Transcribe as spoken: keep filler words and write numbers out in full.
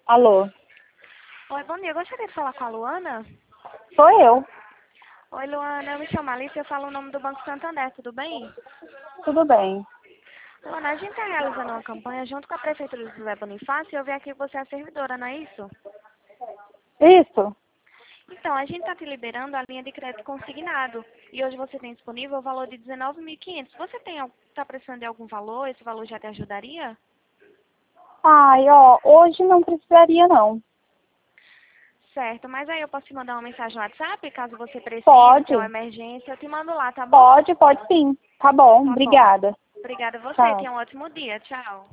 Alô, Oi, bom dia. Eu gostaria de falar com a Luana. sou eu. Oi, Luana. Eu me chamo Alice. Eu falo o nome do Banco Santander. Tudo bem? Tudo bem. Luana, a gente está realizando uma campanha junto com a Prefeitura de José Bonifácio e eu vi aqui que você é a servidora, não é isso? Isso? Então, a gente está te liberando a linha de crédito consignado. E hoje você tem disponível o valor de dezenove mil e quinhentos. Você tem, está precisando de algum valor? Esse valor já te ajudaria? Ai, ó, hoje não precisaria não. Certo, mas aí eu posso te mandar uma mensagem no WhatsApp, caso você precise, Pode? tenha uma emergência. Eu te mando lá, tá bom? Pode, pode sim. Tá bom, Tá bom. obrigada. Obrigada a você. Tchau. Tenha um ótimo dia. Tchau.